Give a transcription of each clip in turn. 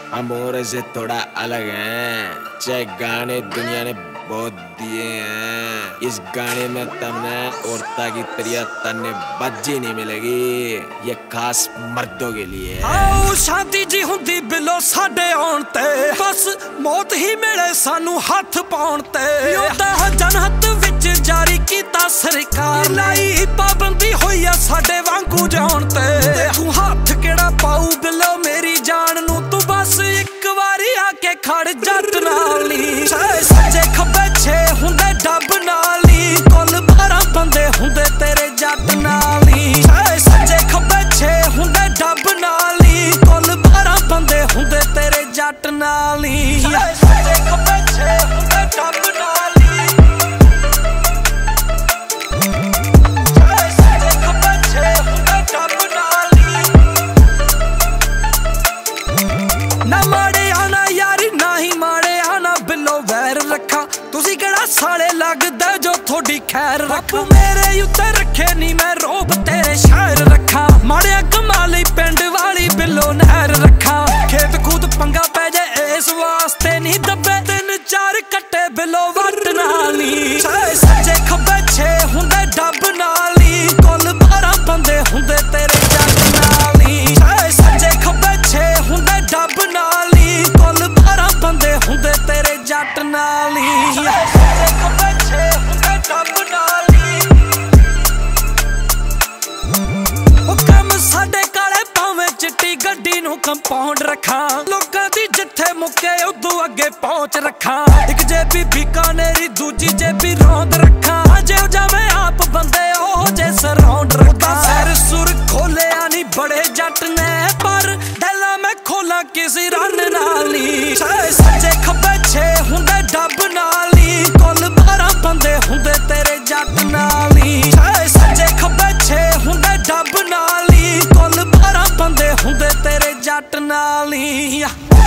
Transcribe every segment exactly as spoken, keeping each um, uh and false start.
हम और से थोड़ा अलग हैं। चाहे गाने दुनिया ने बहुत दिए हैं, इस गाने में तमने औरता की तरिया तन्ने बज्जी नहीं मिलेगी। ये खास मर्दों के लिए। आओ शांति जी हुंदी बिलो साडे आउण ते, बस मौत ही मिले सानू हथ पाउण ते। योदा जनहत विच जारी कीता सरकार, लाई पाबंदी होई आ साडे वांगू जाण ते। तू हथ केड़ा पाऊ बिलो मेरी जान नू, तू बस एक वारी आके खड़ जट नाल नी। सच्चे खब्बे छे हुंदे डब नाल नी, कुल बारह बंदे हुंदे तेरे जट नाल नी। सच्चे खब्बे छे हुंदे डब नाल नी, कुल बारह बंदे हुंदे तेरे जट नाल नी। सच्चे खब्बे छे हुंदे डब नाल नी, सच्चे खब्बे छे हुंदे डब नाल नी। ना माड़े आना यारी ना ही माड़े आना, बिलो वैर रखा तुसी केड़ा साले लगदा जो थोड़ी खैर रखा। मेरे उत्ते रखे नी मैं रोब तेरे शायर रखा, माड़िया कमा लई पिंड वाली बिलो नहर रखा। खेत कूद पंगा पै जाए इस वास्ते नी दबे, तीन चार कट्टे बिलो वट नाल नी। सच्चे खब्बे छे हुंदे डब नाल नी, कुल बारह बंदे हुंदे तेरे जट नाल नी। सच्चे खब्बे छे हुंदे डब नाल नी, कुल बारह बंदे हुंदे तेरे जट नाल नी। सच्चे खब्बे छे हुंदे डब नाल नी। ओ कम साडे काले भावें चिट्टी गड्डी नू कंपाउंड रखा, लोकां दी जिथे मुक्के उदू अगे पहुंच रखा। एक जेबी बीकानेरी दूजी जेबी रौंद रखा, जे जावे आप बंदे ओ जे सराउंड रखा। सर सुर खोलिया नी बड़े जट ने, पर डैला मैं खोला किसी रन नाल नी। सच्चे खब्बे छे हुंदे डब नाल नी, कुल बारह बंदे हुंदे तेरे जट नाल नी। सच्चे खब्बे छे हुंदे डब नाल नी, कुल बारह बंदे हुंदे तेरे जट नाल नी।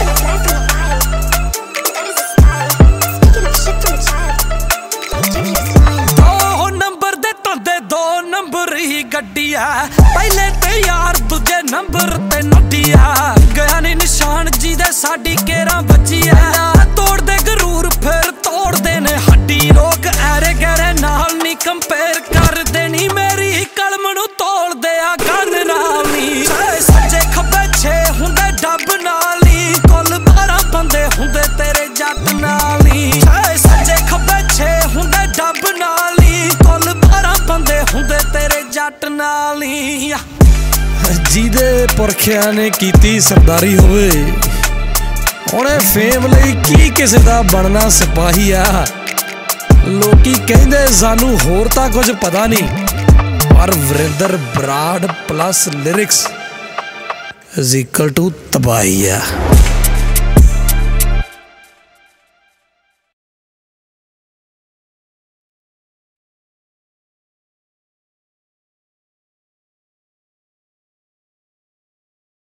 दो नंबर दे तंदे दो नंबर ही गड्डिया, पहले ते यार दूजे नंबर ते नड्डिया। गया नी निशान जी दे साडी केरा बचिया, तोड़ दे गरूर फिर तोड़ दे ने हड्डी। लोग ऐरे गैरे नाल नी कंपेयर कर देनी, मेरी कलम नू तोड़ दे आ गन नाल नी। सच्चे खब्बे छे हुंदे डब नाल नी, कुल बारह बंदे हुंदे तेरे जट नाल नी। सच्चे खब्बे छे हुंदे डब नाल नी, कुल बारह बंदे हुंदे तेरे जट नाल नी। ਜਿਹਦੇ ਪੁਰਖਿਆਂ ਨੇ ਕੀਤੀ ਸਰਦਾਰੀ ਹੋਵੇ, ਉਹਨੇ ਫੇਮ ਲਈ ਕੀ ਕਿਸੇ ਦਾ ਬਣਨਾ ਸਿਪਾਹੀ ਆ। ਲੋਕੀ ਕਹਿੰਦੇ ਸਾਨੂੰ ਹੋਰ ਤਾਂ ਕੁਝ ਪਤਾ ਨਹੀਂ, ਪਰ Varinder Brar plus lyrics is equal to ਤਬਾਹੀ ਆ।